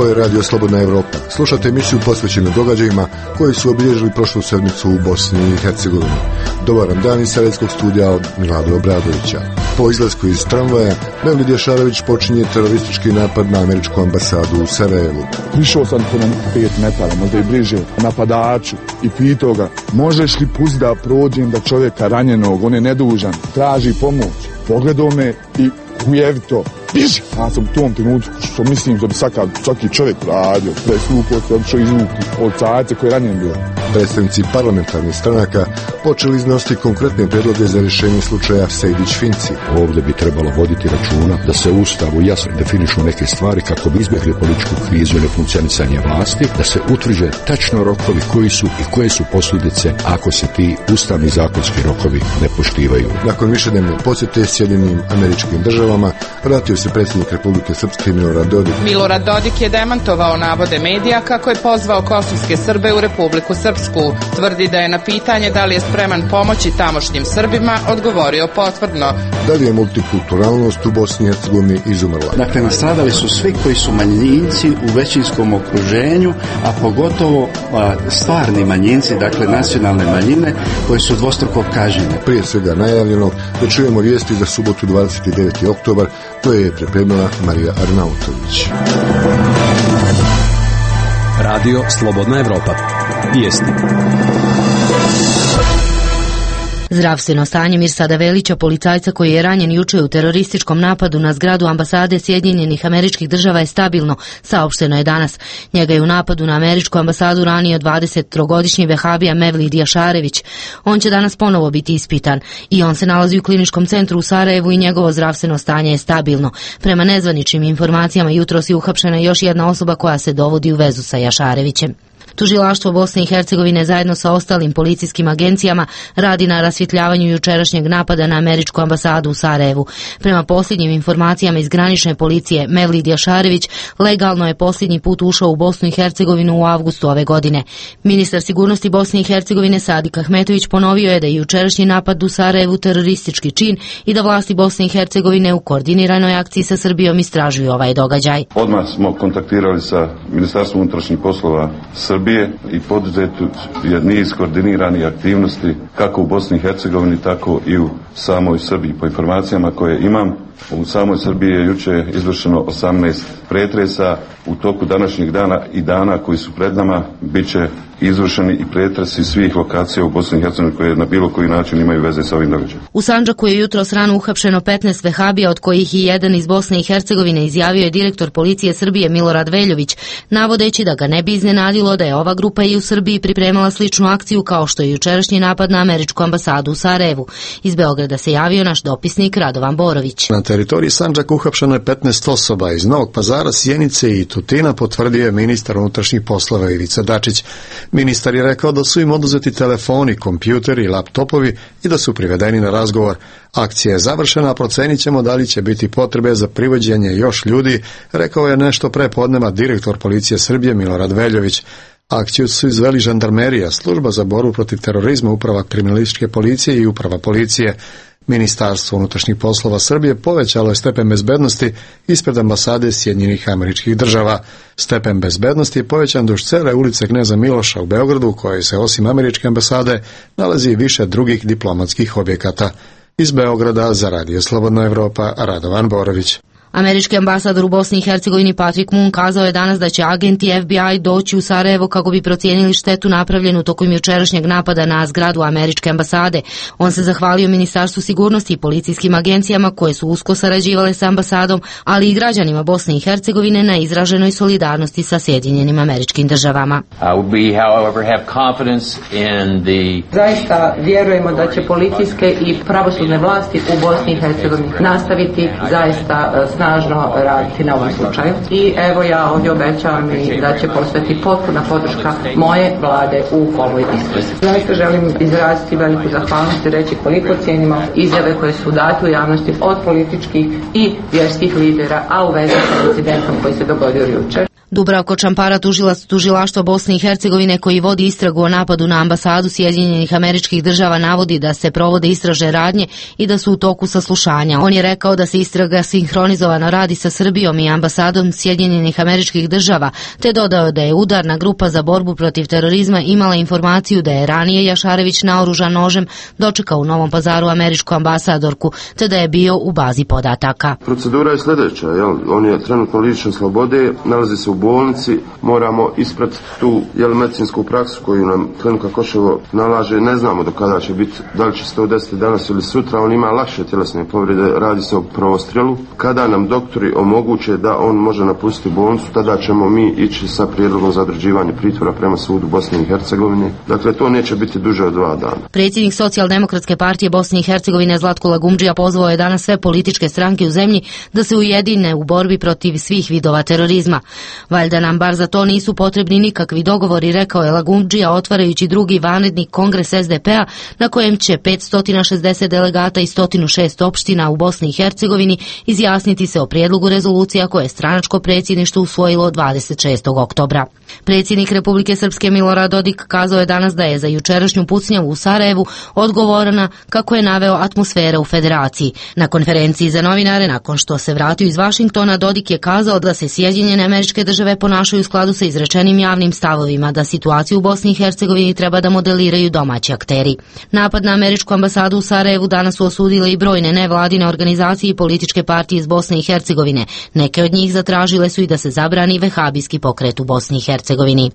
Ovo je Radio Slobodna Evropa. Slušate emisiju posvećenu događajima koji su obilježili prošlu sedmicu u Bosni i Hercegovini. Dobar vam dan iz Sarajevskog studija od Milada Obradovića. Po izlasku iz tramvaja, Mevlid Jašarević počinje teroristički napad na američku ambasadu u Sarajevu. Prišao sam po 5 metara, možda i bliže, napadaču i pitao ga, možeš li pustiti da prođem da čovjeka ranjenog, on je nedužan, traži pomoć. Pogledao me i hujevito, biži! Ja sam u tom trenutku, što mislim da bi svaki čovjek radio, presvukao se, odšao izvuki policajce koji je ranjen bio. Predstavnici parlamentarnih stranaka počeli iznositi konkretne predloge za rješenje slučaja Sejdić-Finci. Ovdje bi trebalo voditi računa da se u Ustavu jasno definišu neke stvari kako bi izbjegli političku krizu ili funkcionisanje vlasti, da se utvrđe tačno rokovi koji su i koje su posljedice ako se ti ustavni zakonski rokovi ne poštivaju. Nakon višednevne posjete Sjedinjenim Američkim Državama vratio se predsjednik Republike Srpske Milorad Dodik. Milorad Dodik je demantovao navode medija kako je pozvao kosovske Srbe u Republiku Srpsku. Tvrdi da je na pitanje da li je spreman pomoći tamošnjim Srbima odgovorio potvrdno. Da li je multikulturalnost u Bosni i Hercegovini izumrla? Dakle, nastradali su svi koji su manjinci u većinskom okruženju, a pogotovo stvarni manjinci, dakle nacionalne manjine koje su dvostruko kažnjene. Prije svega najavljeno da čujemo vijesti za subotu 29. oktobar koje je pripremila Marija Arnautović. Radio Slobodna Evropa. Vijesti. Zdravstveno stanje Mirsada Velića, policajca koji je ranjen jučer u terorističkom napadu na zgradu ambasade Sjedinjenih Američkih Država, je stabilno, saopšteno je danas. Njega je u napadu na američku ambasadu ranio 23-godišnji vehabija Mevlid Jašarević. On će danas ponovo biti ispitan i on se nalazi u kliničkom centru u Sarajevu i njegovo zdravstveno stanje je stabilno. Prema nezvaničnim informacijama, jutros je uhapšena još jedna osoba koja se dovodi u vezu sa Jašarevićem. Tužilaštvo Bosne i Hercegovine zajedno sa ostalim policijskim agencijama radi na rasvjetljavanju jučerašnjeg napada na američku ambasadu u Sarajevu. Prema posljednjim informacijama iz granične policije, Mevlid Jašarević legalno je posljednji put ušao u Bosnu i Hercegovinu u avgustu ove godine. Ministar sigurnosti Bosne i Hercegovine Sadik Ahmetović ponovio je da je jučerašnji napad u Sarajevu teroristički čin i da vlasti Bosne i Hercegovine u koordiniranoj akciji sa Srbijom istražuju ovaj događaj. Odmah smo kontaktirali sa Ministarstvom unutrašnjih poslova Srbije i poduzeti je niz koordiniranih aktivnosti kako u Bosni i Hercegovini, tako i u samoj Srbiji. Po informacijama koje imam, u samoj Srbiji je jučer izvršeno 18 pretresa. U toku današnjeg dana i dana koji su pred nama bit će izvršeni i pretresi svih lokacija u Bosni i Hercegovini koje na bilo koji način imaju veze sa ovim događajem. U Sandžaku je jutros rano uhapšeno 15 vehabija, od kojih i jedan iz Bosne i Hercegovine, izjavio je direktor policije Srbije Milorad Veljović, navodeći da ga ne bi iznenadilo da je ova grupa i u Srbiji pripremala sličnu akciju kao što je jučerašnji napad na američku ambasadu u Sarajevu. Iz Beograda se javio naš dopisnik Radovan Borović. Na teritoriji Sandžaka uhapšeno je 15 osoba iz Novog Pazara, Sjenice i Tutina, potvrdio je ministar unutrašnjih poslova Ivica Dačić. Ministar je rekao da su im oduzeti telefoni, kompjuteri i laptopovi i da su privedeni na razgovor. Akcija je završena, a procenit ćemo da li će biti potrebe za privođenje još ljudi, rekao je nešto pre podneva direktor policije Srbije Milorad Veljović. Akciju su izveli žandarmerija, služba za borbu protiv terorizma, uprava kriminalističke policije i uprava policije. Ministarstvo unutrašnjih poslova Srbije povećalo je stepen bezbednosti ispred ambasade Sjedinjenih Američkih Država. Stepen bezbednosti je povećan duž cele ulice Kneza Miloša u Beogradu, u kojoj se osim američke ambasade nalazi više drugih diplomatskih objekata. Iz Beograda za Radio Slobodna Evropa, Radovan Borović. Američki ambasador u Bosni i Hercegovini Patrick Moon kazao je danas da će agenti FBI doći u Sarajevo kako bi procijenili štetu napravljenu tokom jučerašnjeg napada na zgradu američke ambasade. On se zahvalio Ministarstvu sigurnosti i policijskim agencijama koje su usko sarađivale sa ambasadom, ali i građanima Bosne i Hercegovine na izraženoj solidarnosti sa Sjedinjenim Američkim Državama. Zaista vjerujemo da će policijske i pravosudne vlasti u Bosni i Hercegovini nastaviti zaista snažno raditi na ovom slučaju. I evo, ja ovdje obećavam i da će postati potpuna podrška moje vlade u ovoj istrazi. Zaista želim izraziti veliku zahvalnost i reći koliko cijenimo izjave koje su date u javnosti od političkih i vjerskih lidera, a u vezi sa incidentom koji se dogodio jučer. Dubravko Čampara, tužilac tužilaštva Bosne i Hercegovine koji vodi istragu o napadu na ambasadu Sjedinjenih Američkih Država, navodi da se provode istražne radnje i da su u toku saslušanja. On je rekao da se istraga sinhronizovano radi sa Srbijom i ambasadom Sjedinjenih Američkih Država, te dodao da je udarna grupa za borbu protiv terorizma imala informaciju da je ranije Jašarević naoružan nožem dočekao u Novom Pazaru američku ambasadorku, te da je bio u bazi podataka. Procedura je sljedeća, on je trenutno lišen slobode, nalazi se u bolnici, moramo ispratiti tu medicinsku praksu koju nam klinika Koševo nalaže, ne znamo do kada će biti, da li će se to desiti danas ili sutra, on ima lakše tjelesne povrede, radi se o prostrelu. Kada nam doktori omoguće da on može napustiti bolnicu, tada ćemo mi ići sa prijedlogom za određivanje pritvora prema sudu Bosne i Hercegovine. Dakle, to neće biti duže od 2 dana. Predsjednik Socijaldemokratske partije Bosne i Hercegovine Zlatko Lagumdžija pozvao je danas sve političke stranke u zemlji da se ujedine u borbi protiv svih vidova terorizma. Valjda nam bar za to nisu potrebni nikakvi dogovori, rekao je Lagumdžija otvarajući drugi vanredni kongres SDP-a na kojem će 560 delegata i 106 opština u Bosni i Hercegovini izjasniti se o prijedlogu rezolucija koje je stranačko predsjedništvo usvojilo 26. oktobra. Predsjednik Republike Srpske Milorad Dodik kazao je danas da je za jučerašnju pucnjavu u Sarajevu odgovorna, kako je naveo, atmosfera u federaciji. Na konferenciji za novinare, nakon što se vratio iz Vašingtona, Dodik je kazao da se Sjedinjene Američke Države ponašaju u skladu sa izrečenim javnim stavovima, da situaciju u Bosni i Hercegovini treba da modeliraju domaći akteri. Napad na američku ambasadu u Sarajevu danas su osudile i brojne nevladine organizacije i političke partije iz Bosne i Hercegovine. Neke od njih zatražile su i da se zabrani vehabijski pokret u Bosni i Hercegovini.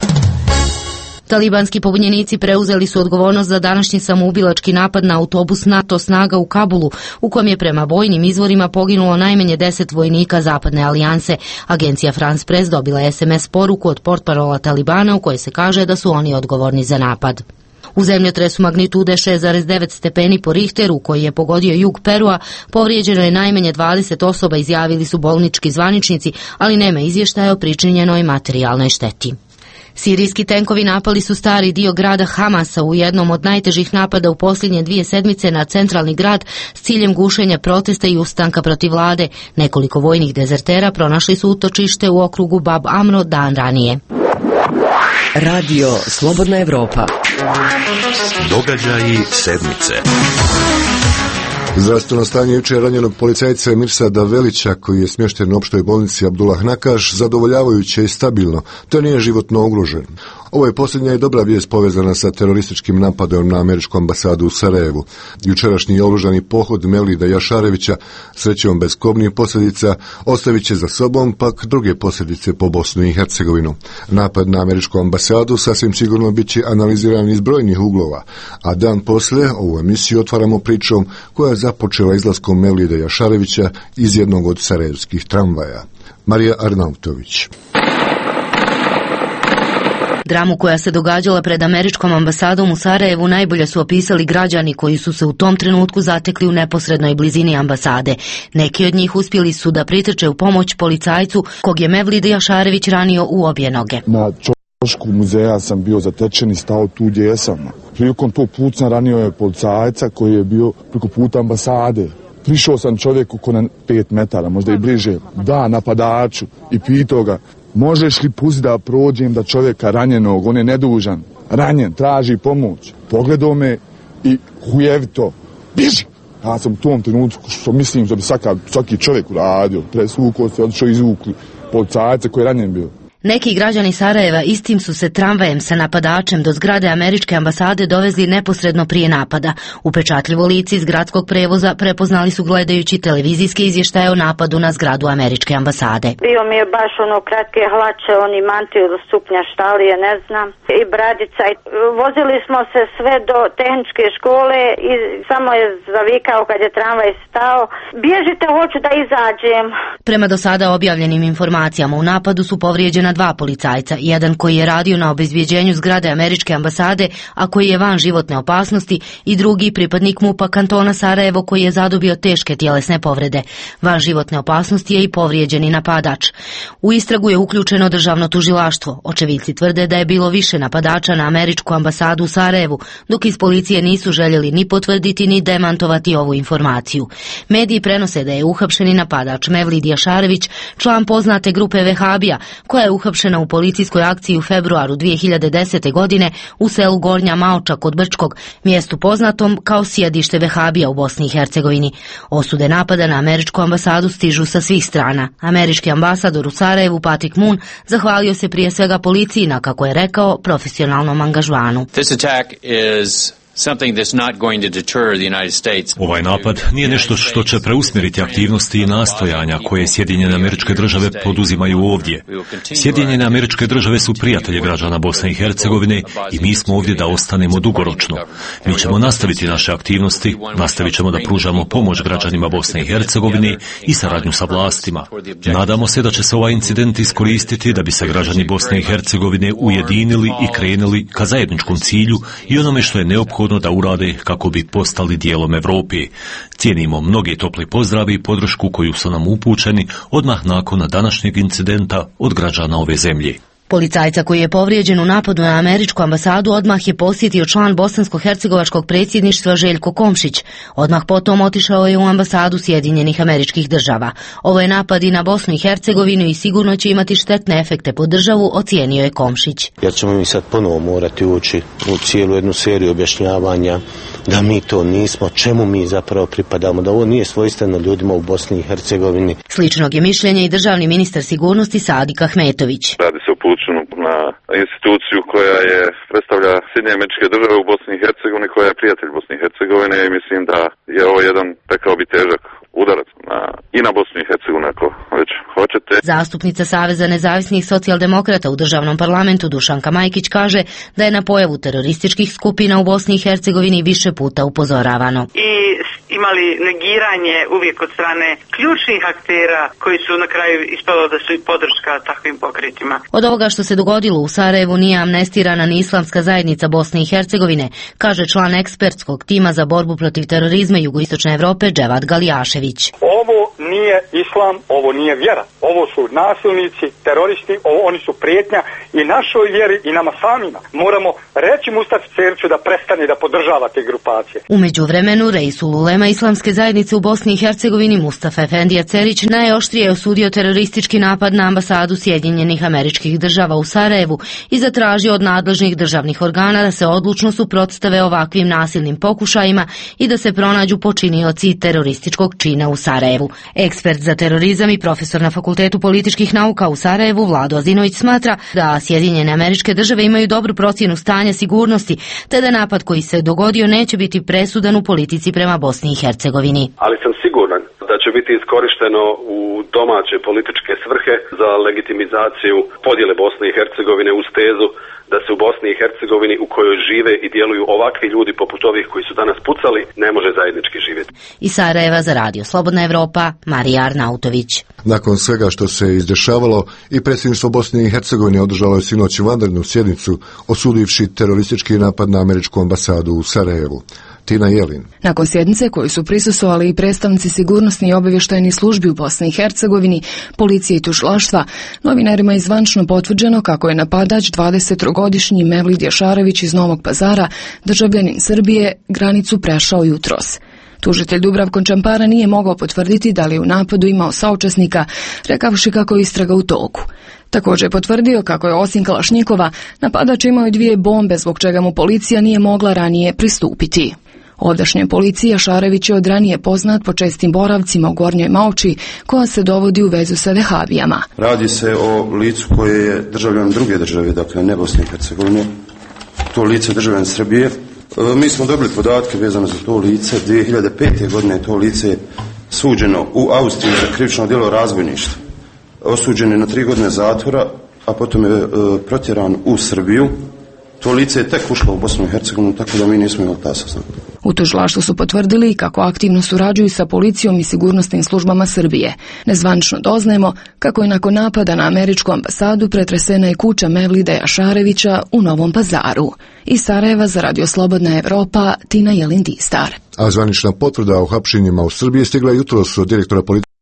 Talibanski pobunjenici preuzeli su odgovornost za današnji samoubilački napad na autobus NATO snaga u Kabulu, u kojem je prema vojnim izvorima poginulo najmanje 10 vojnika Zapadne alijanse. Agencija France Press dobila je SMS poruku od portparola Talibana u kojoj se kaže da su oni odgovorni za napad. U zemljotresu magnitude 6,9 stepeni po Richteru, koji je pogodio jug Perua, povrijeđeno je najmanje 20 osoba, izjavili su bolnički zvaničnici, ali nema izvještaja o pričinjenoj materijalnoj šteti. Sirijski tenkovi napali su stari dio grada Hamasa u jednom od najtežih napada u posljednje 2 sedmice na centralni grad s ciljem gušenja protesta i ustanka protiv vlade. Nekoliko vojnih dezertera pronašli su utočište u okrugu Bab Amro dan ranije. Radio Slobodna Evropa. Događaji sedmice. Zdravstveno stanje jučer ranjenog policajca Mirsada Velića, koji je smješten u opštoj bolnici Abdullah Nakaš, zadovoljavajuće i stabilno, te nije životno ugrožen. Ovo je posljednja i dobra vijest povezana sa terorističkim napadom na američku ambasadu u Sarajevu. Jučerašnji oružani pohod Mevlida Jašarevića, srećom bez kobnih posljedica, ostavit će za sobom pak druge posljedice po Bosnu i Hercegovinu. Napad na američku ambasadu sasvim sigurno bit će analiziran iz brojnih uglova, a dan poslije ovu emisiju otvaramo pričom koja je započela izlaskom Mevlida Jašarevića iz jednog od sarajevskih tramvaja. Marija Arnautović. Dramu koja se događala pred američkom ambasadom u Sarajevu najbolje su opisali građani koji su se u tom trenutku zatekli u neposrednoj blizini ambasade. Neki od njih uspjeli su da pritrče u pomoć policajcu kog je Mevlid Jašarević ranio u obje noge. Na ćošku muzeja sam bio zatečen i stao tu gdje jesam. Prilikom tog pucnja ranio je policajca koji je bio preko puta ambasade. Prišao sam čovjeku ko na 5 metara, možda i bliže, napadaču, i pitao ga: možeš li pustiti da prođem da čovjeka ranjenog, on je nedužan, ranjen, traži pomoć. Pogledao me i hujevito: biži! Ja sam u tom trenutku, što mislim da bi svaki čovjek uradio, presvukao se, odšao izvukli policajca koji je ranjen bio. Neki građani Sarajeva istim su se tramvajem sa napadačem do zgrade američke ambasade dovezli neposredno prije napada. Upečatljivo lice iz gradskog prevoza prepoznali su gledajući televizijske izvještaje o napadu na zgradu američke ambasade. Bio mi je baš kratke hlače, oni mantiju do stupnja štalije, ne znam, i bradica. Vozili smo se sve do tehničke škole i samo je zavikao kad je tramvaj stao: bježite, hoću da izađem. Prema do sada objavljenim informacijama u napadu su povrijeđena 2 policajca, jedan koji je radio na obezbjeđenju zgrade američke ambasade, a koji je van životne opasnosti, i drugi pripadnik MUP-a kantona Sarajevo koji je zadobio teške tjelesne povrede. Van životne opasnosti je i povrijeđeni napadač. U istragu je uključeno državno tužilaštvo. Očevidci tvrde da je bilo više napadača na američku ambasadu u Sarajevu, dok iz policije nisu željeli ni potvrditi ni demantovati ovu informaciju. Mediji prenose da je uhapšeni napadač Mevlid Jašarević član poznate grupe Vehabija, koja je uhapšena uhapšena u policijskoj akciji u februaru 2010. godine u selu Gornja Maoča kod Brčkog, mjestu poznatom kao sjedište vehabija u Bosni i Hercegovini. Osude napada na američku ambasadu stižu sa svih strana. Američki ambasador u Sarajevu Patrick Moon zahvalio se prije svega policiji na, kako je rekao, profesionalnom angažmanu. Ovaj napad nije nešto što će preusmjeriti aktivnosti i nastojanja koje Sjedinjene Američke Države poduzimaju ovdje. Sjedinjene Američke Države su prijatelji građana Bosne i Hercegovine i mi smo ovdje da ostanemo dugoročno. Mi ćemo nastaviti naše aktivnosti, nastavit ćemo da pružamo pomoć građanima Bosne i Hercegovine i saradnju sa vlastima. Nadamo se da će se ovaj incident iskoristiti da bi se građani Bosne i Hercegovine ujedinili i krenuli ka zajedničkom cilju i onome što je neophodno da urade kako bi postali dijelom Evrope. Cijenimo mnoge topli pozdravi i podršku koju su nam upućeni odmah nakon današnjeg incidenta od građana ove zemlje. Policajca koji je povrijeđen u napadu na američku ambasadu odmah je posjetio član bosansko-hercegovačkog predsjedništva Željko Komšić. Odmah potom otišao je u ambasadu Sjedinjenih Američkih Država. Ovo je napad i na Bosnu i Hercegovinu i sigurno će imati štetne efekte po državu, ocijenio je Komšić. Jer ćemo mi sad ponovo morati ući u cijelu jednu seriju objašnjavanja da mi to nismo, čemu mi zapravo pripadamo, da ovo nije svojstveno ljudima u Bosni i Hercegovini. Sličnog je mišljenja i državni ministar sigurnosti Sadik Ahmetović. Radi se o upućenu na instituciju koja je predstavlja Sjedinjene Američke Države u Bosni i Hercegovini, koja je prijatelj Bosne i Hercegovine i mislim da je ovo jedan, rekao bi, težak udarac i na Bosnu i Hercegovinu, ako već hoćete. Zastupnica Saveza nezavisnih socijaldemokrata u državnom parlamentu Dušanka Majkić kaže da je na pojavu terorističkih skupina u Bosni i Hercegovini više puta upozoravano. I imali negiranje uvijek od strane ključnih aktera koji su na kraju ispalo da su i podrška takvim pokretima. Od ovoga što se dogodilo u Sarajevu nije amnestirana ni Islamska zajednica Bosne i Hercegovine, kaže član ekspertskog tima za borbu protiv terorizma Jugoistočne Evrope Dževad Galijašević. Ovo nije islam, ovo nije vjera. Ovo su nasilnici, teroristi, oni su prijetnja i našoj vjeri i nama samima. Moramo reći Mustafi Cerću da prestane da podržava te grupacije. U međuvremenu Reisul Ulema Islamske zajednice u Bosni i Hercegovini Mustafa Efendija Cerić najoštrije osudio teroristički napad na ambasadu Sjedinjenih Američkih Država u Sarajevu i zatražio od nadležnih državnih organa da se odlučno suprotstave ovakvim nasilnim pokušajima i da se pronađu počinioci terorističkog čina u Sarajevu. Ekspert za terorizam i profesor na Fakultetu političkih nauka u Sarajevu Vlado Azinović smatra da Sjedinjene Američke Države imaju dobru procjenu stanja sigurnosti, te da napad koji se dogodio neće biti presudan u politici prema Bosni i Hercegovini. Ali sam siguran da će biti iskorišteno u domaće političke svrhe za legitimizaciju podjele Bosne i Hercegovine uz tezu da se u Bosni i Hercegovini u kojoj žive i djeluju ovakvi ljudi poput ovih koji su danas pucali ne može zajednički živjeti. Iz Sarajeva za Radio Slobodna Evropa, Marija Arnautović. Nakon svega što se izdešavalo i predsjedništvo Bosne i Hercegovine održalo je sinoć vanrednu sjednicu osudivši teroristički napad na američku ambasadu u Sarajevu. Tina Jelin. Nakon sjednice koju su prisustvovali i predstavnici sigurnosnih i obavještajnih službi u Bosni i Hercegovini, policije i tužilaštva, novinarima je zvančno potvrđeno kako je napadač 23-godišnji Mevlid Jašarević iz Novog Pazara, državljanin Srbije, granicu prešao jutros. Tužitelj Dubravko Čampara nije mogao potvrditi da li je u napadu imao saučesnika, rekavši kako je istraga u toku. Također je potvrdio kako je osim Kalašnjikova napadač imao i 2 bombe zbog čega mu policija nije mogla ranije pristupiti. Ovdašnja policija Jašarević je od ranije poznat po čestim boravcima u Gornjoj Maoči koja se dovodi u vezu sa vehabijama. Radi se o licu koje je državljan druge države, dakle ne Bosne i Hercegovine. To lice je državljan Srbije. Mi smo dobili podatke vezano za to lice. 2005. godine to lice je suđeno u Austriji za krivično djelo razbojništva. Osuđen je na 3 godine zatvora, a potom je protjeran u Srbiju. To lice je tek ušlo u Bosnu i Hercegovinu, tako da mi nismo imali ta saznanja. U tužilaštvu su potvrdili kako aktivno surađuju sa policijom i sigurnosnim službama Srbije. Nezvanično doznajemo kako je nakon napada na američku ambasadu pretresena i kuća Mevlida Jašarevića u Novom Pazaru. Iz Sarajeva za Radio Slobodna Evropa, Tina Jelin Distar. A zvanična potvrda o hapšenjima u Srbiji stigla jutros od direktora policije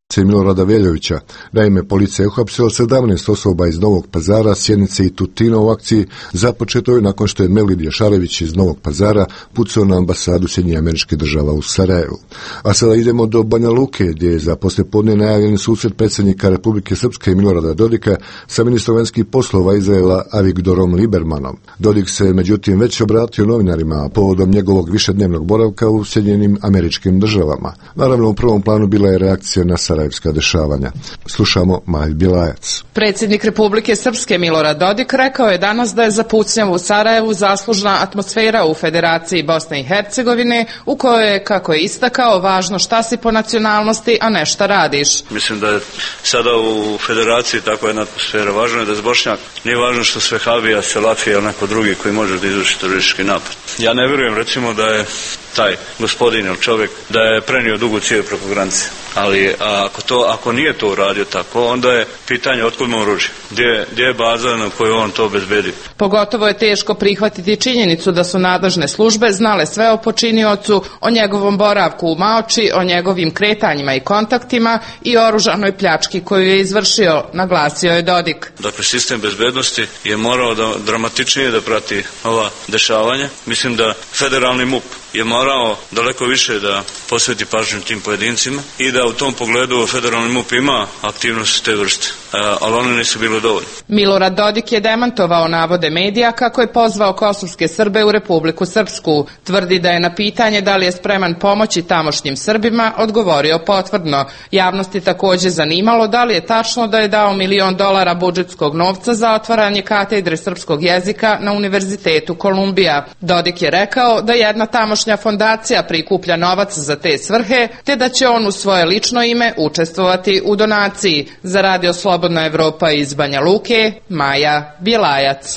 Milorada Veljovića. Naime, policija je uhapsila 17 osoba iz Novog Pazara, Sjenice i Tutina u akciji započetoj nakon što je Mevlid Jašarević iz Novog Pazara pucao na ambasadu Sjedinjenih Američkih Država u Sarajevu. A sada idemo do Banja Luke, gdje je za poslijepodne najavljen susret predsjednika Republike Srpske Milorada Dodika sa ministrom vanjskih poslova Izraela Avigdorom Libermanom. Dodik se međutim već obratio novinarima povodom njegovog višednevnog boravka u Sjedinjenim Američkim Državama. Naravno, u prvom planu bila je reakcija na sarajevska dešavanja. Slušamo Maju Bjelajac. Predsjednik Republike Srpske Milorad Dodik rekao je danas da je za pucnjavu u Sarajevu zaslužna atmosfera u Federaciji Bosne i Hercegovine, u kojoj je, kako je istakao, važno šta si po nacionalnosti, a ne šta radiš. Mislim da je sada u Federaciji takva jedna atmosfera. Važno je da je Bošnjak. Nije važno što sve Habija, Selafija ili neko drugi koji može da izvrši teroristički napad. Ja ne vjerujem, recimo, da je taj gospodin ili čovjek da je prenio dugu cijev preko granice. Ali ako nije to uradio tako, onda je pitanje otkud mu oružje. Gdje je baza na kojoj on to obezbedi? Pogotovo je teško prihvatiti činjenicu da su nadležne službe znale sve o počiniocu, o njegovom boravku u Maoči, o njegovim kretanjima i kontaktima i oružanoj pljački koju je izvršio, naglasio je Dodik. Dakle, sistem bezbednosti je morao da dramatičnije da prati ova dešavanja. Mislim da federalni MUP je morao daleko više da posveti pažnju tim pojedincima i da u tom pogledu federalni MUP ima aktivnosti te vrste, ali one nisu bile dovoljne. Milorad Dodik je demantovao navode medija kako je pozvao kosovske Srbe u Republiku Srpsku. Tvrdi da je na pitanje da li je spreman pomoći tamošnjim Srbima odgovorio potvrdno. Javnost je također zanimalo da li je tačno da je dao $1 milion budžetskog novca za otvaranje katedre srpskog jezika na Univerzitetu Kolumbija. Dodik je rekao da jedna tamošnja fondacija prikuplja novac za te svrhe, te da će on u svoje lično ime učestvovati u donaciji. Za Radio Slobodna Evropa iz Banja Luke, Maja Bjelajac.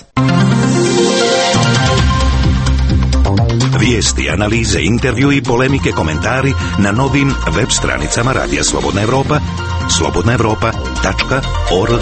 Vijesti, analize, intervju i polemike, komentari na novim web stranicama Radija Slobodna Evropa, slobodnaevropa.org.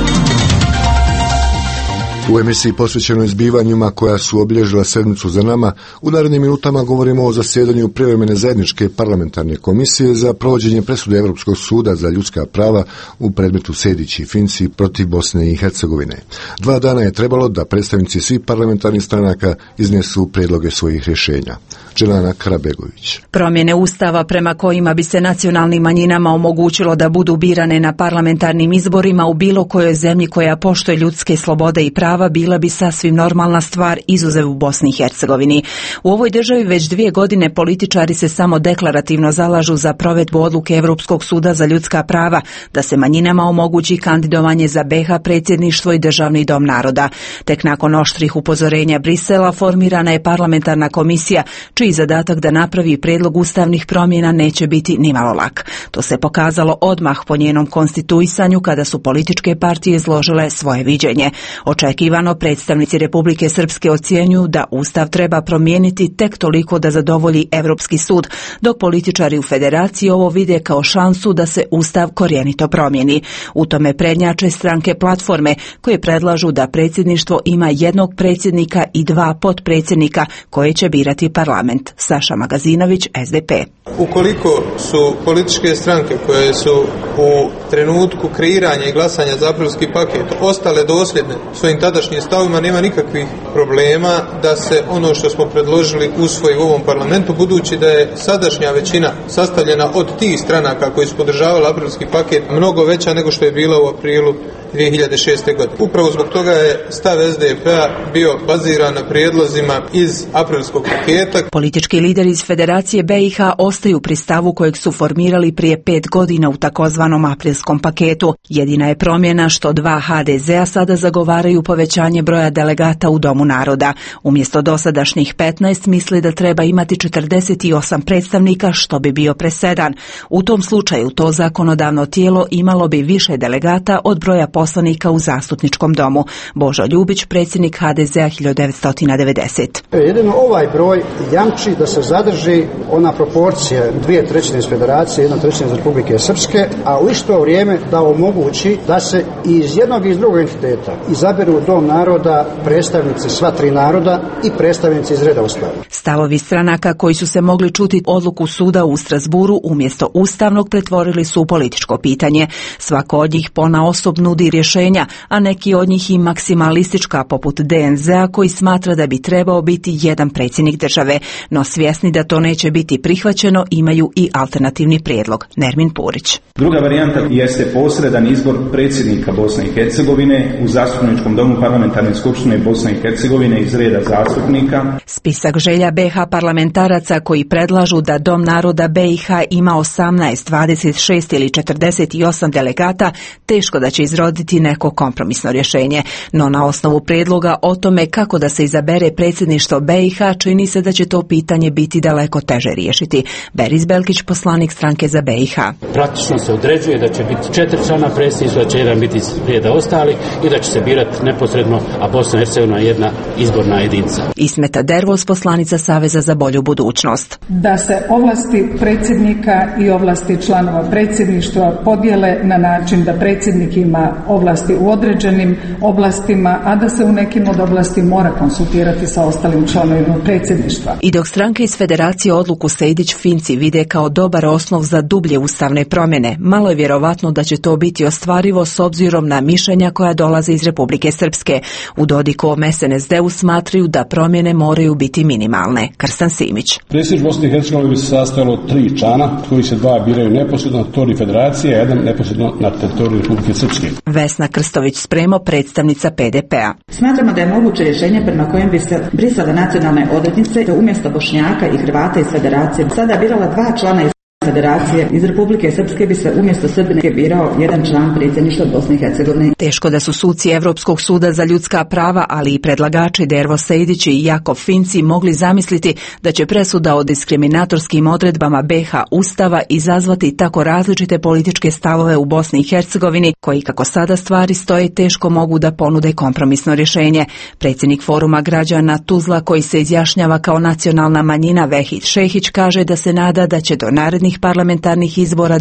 U emisiji posvećenoj zbivanjima koja su obilježila sedmicu za nama, u narednim minutama govorimo o zasjedanju privremene zajedničke parlamentarne komisije za provođenje presude Europskog suda za ljudska prava u predmetu Sejdić i Finci protiv Bosne i Hercegovine. 2 dana je trebalo da predstavnici svih parlamentarnih stranaka iznesu predloge svojih rješenja. Dželana Karabegović. Promjene Ustava prema kojima bi se nacionalnim manjinama omogućilo da budu birane na parlamentarnim izborima u bilo kojoj zemlji koja poštuje ljudske slobode i prava bila bi sasvim normalna stvar, izuzev u Bosni i Hercegovini. U ovoj državi već 2 godine političari se samo deklarativno zalažu za provedbu odluke Europskog suda za ljudska prava da se manjinama omogući kandidovanje za BiH predsjedništvo i Državni dom naroda. Tek nakon oštrih upozorenja Brisela formirana je parlamentarna komisija čiji zadatak da napravi prijedlog ustavnih promjena neće biti nimalo lak. To se pokazalo odmah po njenom konstituisanju kada su političke partije izložile svoje viđenje. Očekivano predstavnici Republike Srpske ocjenjuju da Ustav treba promijeniti tek toliko da zadovolji Europski sud, dok političari u Federaciji ovo vide kao šansu da se Ustav korijenito promijeni. U tome prednjače stranke Platforme koje predlažu da predsjedništvo ima 1 predsjednika i 2 potpredsjednika koje će birati parlament. Saša Magazinović, SDP. Ukoliko su političke stranke koje su u trenutku kreiranja i glasanja za aprilski paket ostale dosljedne svojim tadašnjim stavima, nema nikakvih problema da se ono što smo predložili usvoji u ovom parlamentu, budući da je sadašnja većina sastavljena od tih stranaka koji su podržavali aprilski paket mnogo veća nego što je bila u aprilu 2006. godine. Upravo zbog toga je stav SDP-a bio baziran na prijedlozima iz aprilskog paketa. Politički lideri iz Federacije BiH ostaju pri stavu kojeg su formirali prije 5 godina u takozvanom aprilskom paketu. Jedina je promjena što 2 HDZ-a sada zagovaraju povećanje broja delegata u Domu naroda. Umjesto dosadašnjih 15 misle da treba imati 48 predstavnika, što bi bio presedan. U tom slučaju to zakonodavno tijelo imalo bi više delegata od broja poslanika u zastupničkom domu. Božo Ljubić, predsjednik HDZ-a 1990. Jedino ovaj broj jamči da se zadrži ona proporcija 2/3 iz Federacije, 1/3 iz Republike Srpske, a u isto vrijeme da omogući da se iz jednog i iz drugog entiteta izaberu u Dom naroda predstavnici sva tri naroda i predstavnici iz reda Ustava. Stavovi stranaka koji su se mogli čuti odluku suda u Strasburu umjesto ustavnog pretvorili su u političko pitanje. Svako od njih ponaosob nudi rješenja, a neki od njih i maksimalistička poput DNZ-a koji smatra da bi trebao biti jedan predsjednik države, no svjesni da to neće biti prihvaćeno imaju i alternativni prijedlog. Nermin Purić. Druga varijanta jeste posredan izbor predsjednika Bosne i Hercegovine u zastupničkom domu parlamentarne skupštine Bosne i Hercegovine iz reda zastupnika. Spisak želja BiH parlamentaraca koji predlažu da Dom naroda BiH ima 18, 26 ili 48 delegata teško da će izroditi neko kompromisno rješenje, no na osnovu prijedloga o tome kako da se izabere predsjedništvo BiH čini se da će to pitanje biti daleko teže riješiti. Beris Belkić, poslanik stranke za BiH. Praktično se određuje da će biti 4 člana predsjedništva, da će jedan biti iz reda ostalih i da će se birati neposredno, a Bosna i Hercegovina je jedna izborna jedinica. Ismeta Dervos, poslanica Saveza za bolju budućnost. Da se ovlasti predsjednika i ovlasti članova predsjedništva podijele na način da predsjednik ima ovlasti u određenim oblastima, a da se u nekim od oblasti mora konsultirati sa ostalim članovima predsjedništva. I dok stranke iz Federacije odluku Sejdić-Finci vide kao dobar osnov za dublje ustavne promjene, malo je vjerovatno da će to biti ostvarivo s obzirom na mišljenja koja dolaze iz Republike Srpske. U Dodikovom SNSD-u smatraju da promjene moraju biti minimalne. Krstan Simić. Predsjedništvo Bosne i Hercegovine bi se sastojalo od 3 člana, koji se 2 biraju neposredno na teritoriji Federacije, a jedan neposredno na teritoriji Republike Srpske. Vesna Krstović Spremo, predstavnica PDP-a. Smatramo da je moguće rješenje prema kojem bi se brisale nacionalne odrednice umjesto Bošnjaka i Hrvata iz Federacije sada birala 2 člana iz Federacije. Iz Republike Srpske bi se umjesto Srbine birao jedan član predsjedništva Bosne i Hercegovine. Teško da su suci Europskog suda za ljudska prava, ali i predlagači Dervo Sejdić i Jakov Finci mogli zamisliti da će presuda o diskriminatorskim odredbama BiH Ustava izazvati tako različite političke stavove u Bosni i Hercegovini, koji kako sada stvari stoje teško mogu da ponude kompromisno rješenje. Predsjednik Foruma građana Tuzla, koji se izjašnjava kao nacionalna manjina, Vehid Šehić, kaže da se nada da će do narednih parlamentarnih izbora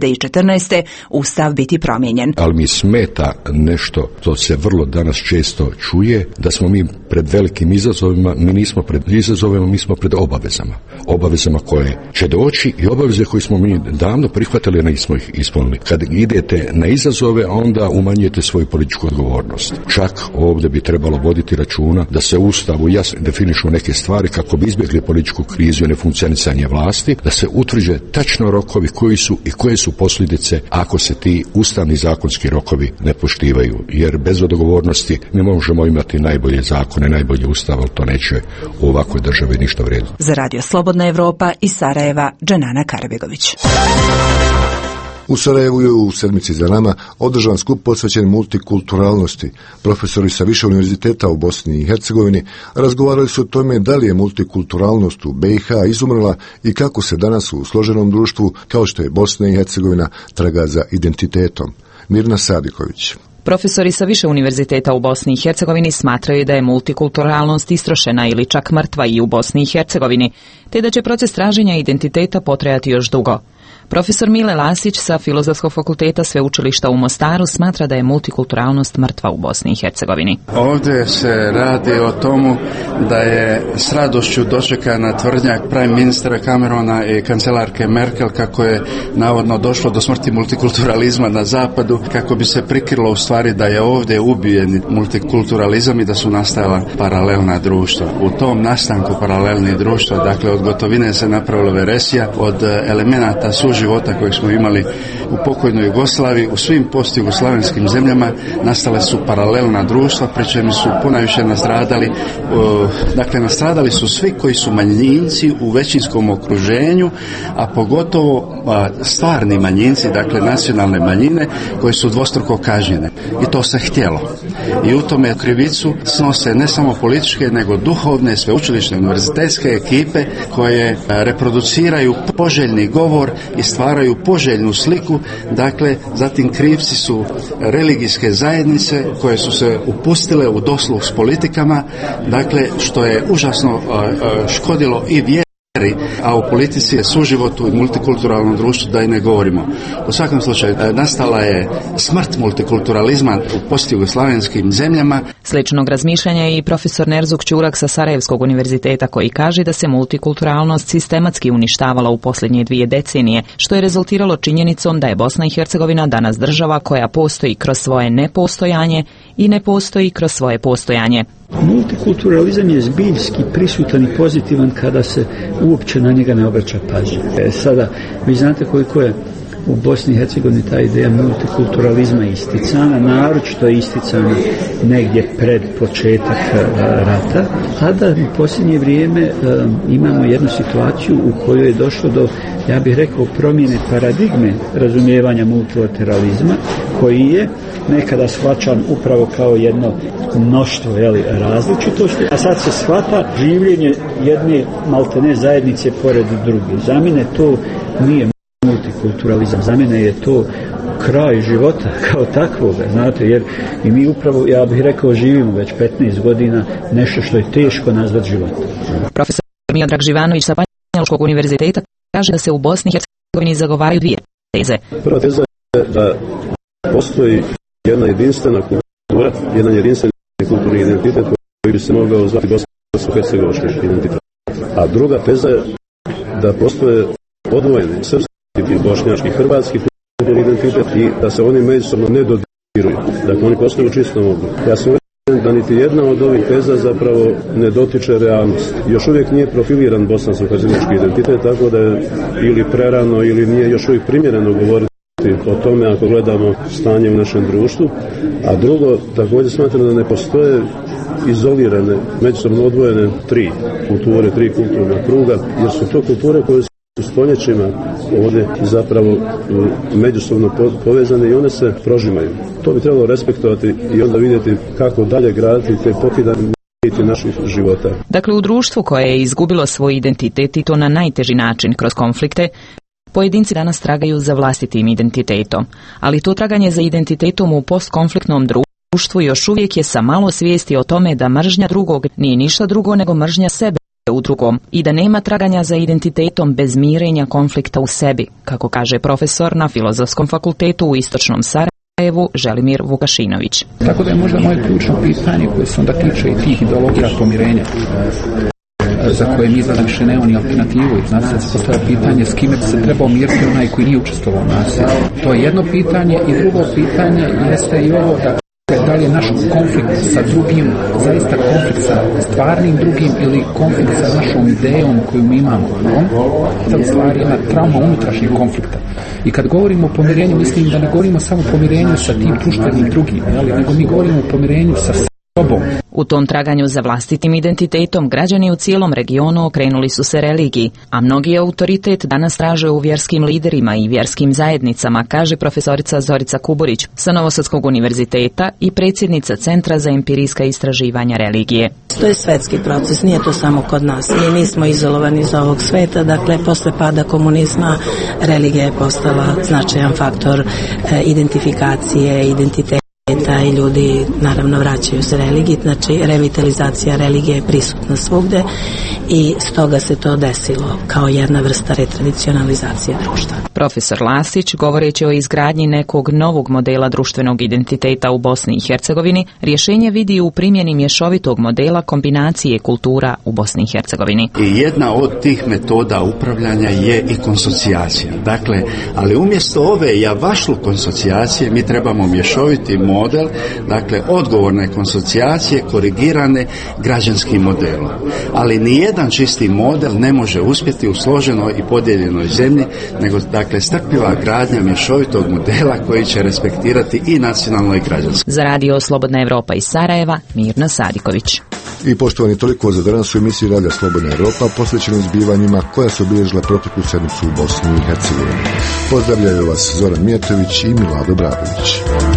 2014. Ustav biti promijenjen. Ali mi smeta nešto, to se vrlo danas često čuje, da smo mi pred velikim izazovima. Mi nismo pred izazovima, mi smo pred obavezama. Obavezama koje će doći i obaveze koje smo mi davno prihvatili, a nismo ih ispunili. Kad idete na izazove, onda umanjujete svoju političku odgovornost. Čak ovdje bi trebalo voditi računa da se u Ustavu jasno definišu neke stvari kako bi izbjegli političku krizu i nefunkcionisanje vlasti, da se utvrđe tačno rokovi koji su i koje su posljedice ako se ti ustavni zakonski rokovi ne poštivaju. Jer bez odgovornosti mi možemo imati najbolje zakone, najbolje ustav, ali to neće u ovakvoj državi ništa vrijediti. Za Radio Slobodna Evropa iz Sarajeva, Dženana Karabegović. U Sarajevu je u sedmici za nama održan skup posvećen multikulturalnosti. Profesori sa više univerziteta u Bosni i Hercegovini razgovarali su o tome da li je multikulturalnost u BiH izumrla i kako se danas u složenom društvu, kao što je Bosna i Hercegovina, traga za identitetom. Mirna Sadiković. Profesori sa više univerziteta u Bosni i Hercegovini smatraju da je multikulturalnost istrošena ili čak mrtva i u Bosni i Hercegovini, te da će proces traženja identiteta potrajati još dugo. Profesor Mile Lasić sa Filozofskog fakulteta Sveučilišta u Mostaru smatra da je multikulturalnost mrtva u Bosni i Hercegovini. Ovdje se radi o tomu da je s radošću dočekana tvrdnja prime ministra Camerona i kancelarke Merkel kako je navodno došlo do smrti multikulturalizma na zapadu, kako bi se prikrilo u stvari da je ovdje ubijen multikulturalizam i da su nastajala paralelna društva. U tom nastanku paralelnih društva, dakle od gotovine se napravila veresija, od elemenata života kojeg smo imali u pokojnoj Jugoslaviji, u svim postjugoslavenskim zemljama nastale su paralelna društva, pri čemu su ponajviše nastradali, dakle nastradali su svi koji su manjinci u većinskom okruženju, a pogotovo stvarni manjinci, dakle nacionalne manjine koje su dvostruko kažnjene. I to se htjelo. I u tome krivicu snose ne samo političke, nego duhovne, sveučilišne, univerzitetske ekipe koje reproduciraju poželjni govor i stvaraju poželjnu sliku. Dakle, zatim krivci su religijske zajednice koje su se upustile u dosluh s politikama, dakle, što je užasno škodilo i vjeri, a u politici je suživotu i multikulturalnom društvu da i ne govorimo. U svakom slučaju nastala je smrt multikulturalizma u postjugoslavenskim zemljama. Sličnog razmišljanja je i profesor Nerzuk Ćurak sa Sarajevskog univerziteta koji kaže da se multikulturalnost sistematski uništavala u posljednje 2 decenije, što je rezultiralo činjenicom da je Bosna i Hercegovina danas država koja postoji kroz svoje nepostojanje i ne postoji kroz svoje postojanje. Multikulturalizam je zbiljski prisutan i pozitivan kada se uopće na njega ne obraća pažnja. Sada, vi znate koliko je u Bosni i Hercegovini ta ideja multikulturalizma isticana, naročito je isticana negdje pred početak rata, a da u posljednje vrijeme imamo jednu situaciju u kojoj je došlo do, ja bih rekao, promjene paradigme razumijevanja multilateralizma, koji je nekada shvaćan upravo kao jedno mnoštvo različitosti, a sad se shvata življenje jedne maltene zajednice pored druge. Za mene to nije multikulturalizam, za mene je to kraj života kao takvoga, znate, jer i mi upravo, ja bih rekao, živimo već 15 godina nešto što je teško nazvati životom. Profesor Miodrag Živanović sa Banjalučkog univerziteta kaže da se u Bosni i Hercegovini zagovaraju 2 teze. Prva teza je da postoji jedna jedinstvena kultura, jedan jedinstveni kulturni identitet koji bi se mogao zvati bosansko-hercegovački identitet. A druga teza je da postoje odvojeni srpski i bošnjački, hrvatski kulturni identitet i da se oni međusobno ne dodiruju. Dakle, oni postoje u čistom obliku. Ja sam uvjeren da niti jedna od ovih teza zapravo ne dotiče realnost. Još uvijek nije profiliran bosansko-hercegovački identitet, tako da je ili prerano ili nije još uvijek primjereno govoriti o tome ako gledamo stanje u našem društvu. A drugo, također smatram da ne postoje izolirane, međusobno odvojene 3 kulture, 3 kulturna kruga, jer su to kulture koje su stoljećima ovdje zapravo međusobno povezane i one se prožimaju. To bi trebalo respektovati i onda vidjeti kako dalje graditi te pokidane niti naših života. Dakle, u društvu koje je izgubilo svoj identitet i to na najteži način kroz konflikte, pojedinci danas tragaju za vlastitim identitetom, ali to traganje za identitetom u postkonfliktnom društvu još uvijek je sa malo svijesti o tome da mržnja drugog nije ništa drugo nego mržnja sebe u drugom i da nema traganja za identitetom bez mirenja konflikta u sebi, kako kaže profesor na Filozofskom fakultetu u Istočnom Sarajevu Želimir Vukašinović. Tako da je možda moje ključno pitanje koje se onda tiče i tih ideologija pomirenja, za koje mi izgleda više nema ni alternativu. Znači, sad se postavlja pitanje s kime bi se trebao miriti onaj koji nije učestvovao u nasilju. To je jedno pitanje i drugo pitanje jeste i ovo da li je naš konflikt sa drugim zaista konflikt sa stvarnim drugim ili konflikt sa našom idejom koju mi imamo. To je stvar jedna trauma unutrašnjeg konflikta. I kad govorimo o pomirenju, mislim da ne govorimo samo o pomirenju sa tim društvenim drugim, nego mi govorimo o pomirenju sa sobom. U tom traganju za vlastitim identitetom građani u cijelom regionu okrenuli su se religiji, a mnogi autoritet danas traže u vjerskim liderima i vjerskim zajednicama, kaže profesorica Zorica Kuburić sa Novosadskog univerziteta i predsjednica Centra za empirijska istraživanja religije. To je svetski proces, nije to samo kod nas. Mi nismo izolovani iz ovog sveta, dakle posle pada komunizma religija je postala značajan faktor identifikacije, identiteta i ljudi naravno vraćaju se religiji, znači revitalizacija religije je prisutna svugde i stoga se to desilo kao jedna vrsta retradicionalizacije društva. Profesor Lasić, govoreći o izgradnji nekog novog modela društvenog identiteta u Bosni i Hercegovini, rješenje vidi u primjeni mješovitog modela kombinacije kultura u Bosni i Hercegovini. I jedna od tih metoda upravljanja je i konsocijacija. Dakle, ali umjesto ove javašlu konsocijacije mi trebamo mješoviti model, dakle odgovorne konsocijacije korigirane građanskim modelom. Ali nijedan čisti model ne može uspjeti u složenoj i podijeljenoj zemlji, nego dakle strpljiva gradnja mješovitog modela koji će respektirati i nacionalno i građansko. Za Radio Slobodna Evropa iz Sarajeva, Mirna Sadiković. I poštovani, toliko za danas u emisiji Radija Slobodna Evropa posvećenim zbivanjima koja su obilježila proteklu sedmicu u Bosni i Hercegovini. Pozdravljaju vas Zoran Mijatović i Milado Bradović.